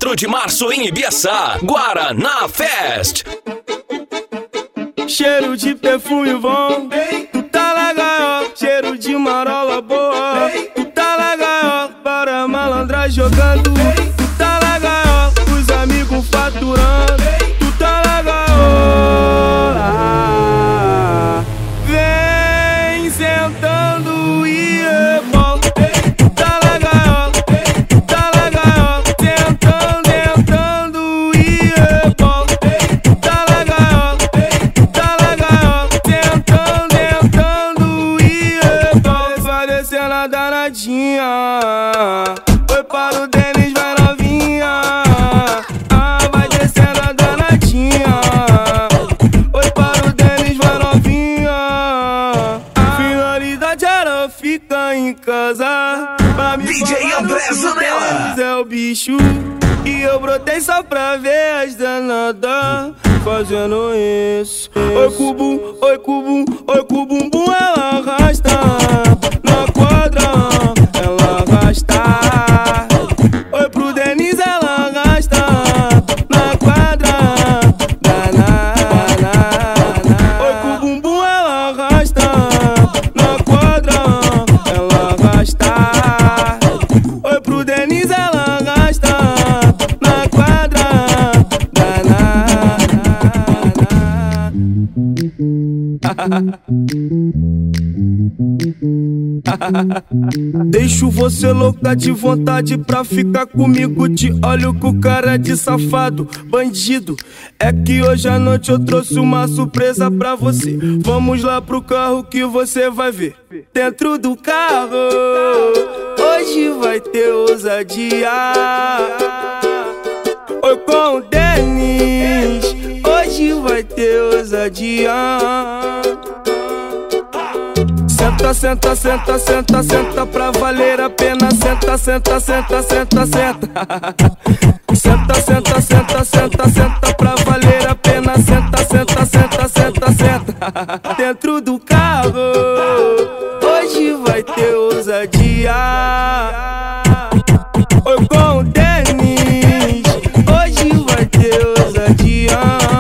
4 de março em Ibiaçá, Guaraná Fest. Cheiro de perfume bom, tu tá legal. Cheiro de marola boa, tu tá legal. Para malandra jogando, tu tá legal. Os amigos faturando, tu tá legal. Vem sentando e rebola, tu tá legal. Tu tá legal. Sentando e rebola, tu tá legal. Tu tá legal. Sentando e rebola. Vai descendo a danadinha. Foi para o Denis, vai novinha. Vai descendo a danadinha. Foi para o Denis, vai novinha. Finalidade era ficar em casa. Pra me DJ André Zanella é o bicho. E eu brotei só pra ver as danadas fazendo isso. Oi cubum, oi cubum, oi cubumbum. Ela arrasta na quadra, ela arrasta. Oi pro Denis, ela arrasta na quadra. Oi cubumbum, ela arrasta na quadra, ela arrasta. Oi pro Denis, ela arrasta na quadra. Deixo você louca de vontade pra ficar comigo. Te olho com cara de safado, bandido. É que hoje à noite eu trouxe uma surpresa pra você. Vamos lá pro carro que você vai ver. Dentro do carro hoje vai ter ousadia. Oi com o Denis, hoje vai ter ousadia. Senta, senta, senta, senta, senta pra valer a pena. Senta, senta, senta, senta, senta. Senta, senta, senta, senta, senta pra valer a pena. Senta, senta, senta, senta, senta. Dentro do carro hoje vai ter ousadia. Oi com o Denis, hoje vai ter ousadia.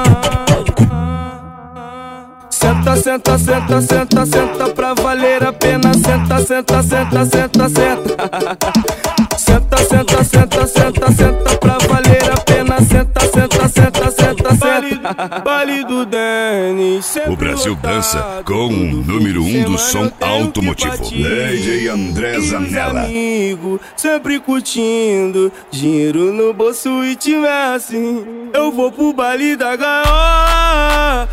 Senta, senta, senta, senta, senta pra valer a pena. Senta, senta, senta, senta, senta. Senta, senta, senta, senta, senta pra valer a pena. Senta, senta, senta, senta, senta. Baile do Denis. O Brasil dança com o número 1 do som automotivo, DJ André Zanella. Amigo, sempre curtindo, dinheiro no bolso e tiver assim, eu vou pro baile da gaiola.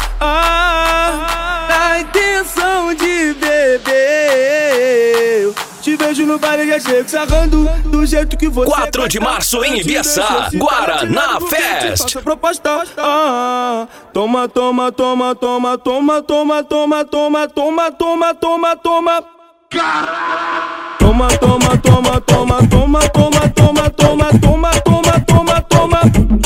A intenção de beber. Te vejo no baile, já chego sarrando do jeito que você 4 de março em Ibiaçá, Guaraná Fest. Proposta. Toma, toma, toma, toma, toma, toma, toma, toma, toma, toma, toma, toma. Toma, toma, toma, toma, toma, toma, toma, toma, toma, toma, toma, toma.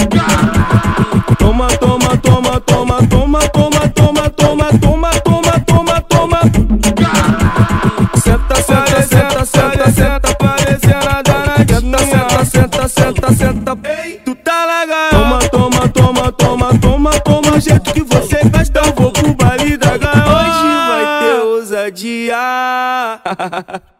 Toma, toma, toma, toma, toma, toma, toma, toma, toma, toma, toma, toma. Senta, senta, senta, senta, senta, parecendo a danadinha. Senta, senta, senta, senta, tu tá legal. Toma, toma, toma, toma, toma, toma. Do jeito que você gosta, eu vou pro baile da gaiola. Hoje vai ter ousadia.